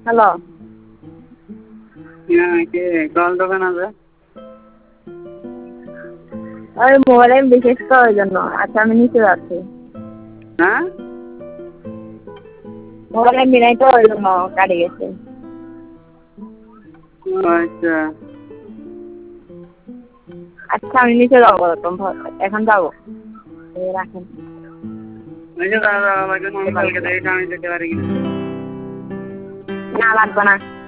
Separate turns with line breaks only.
Hello.
হ্যাঁ, কে call দোকান আছে?
ওই মোবাইলে বিশেষ করার জন্য। আচ্ছা আমি নিচে যাচ্ছি।
হ্যাঁ,
মোবাইলে মিলাই তো ওই জন্য কাটে গেছে।
আচ্ছা
আচ্ছা আমি নিচে যাবো, এখন যাবো। রাখেন।
দাদা কালকে দেখে আমি যেতে পারি কিনা।
না লাগবে না।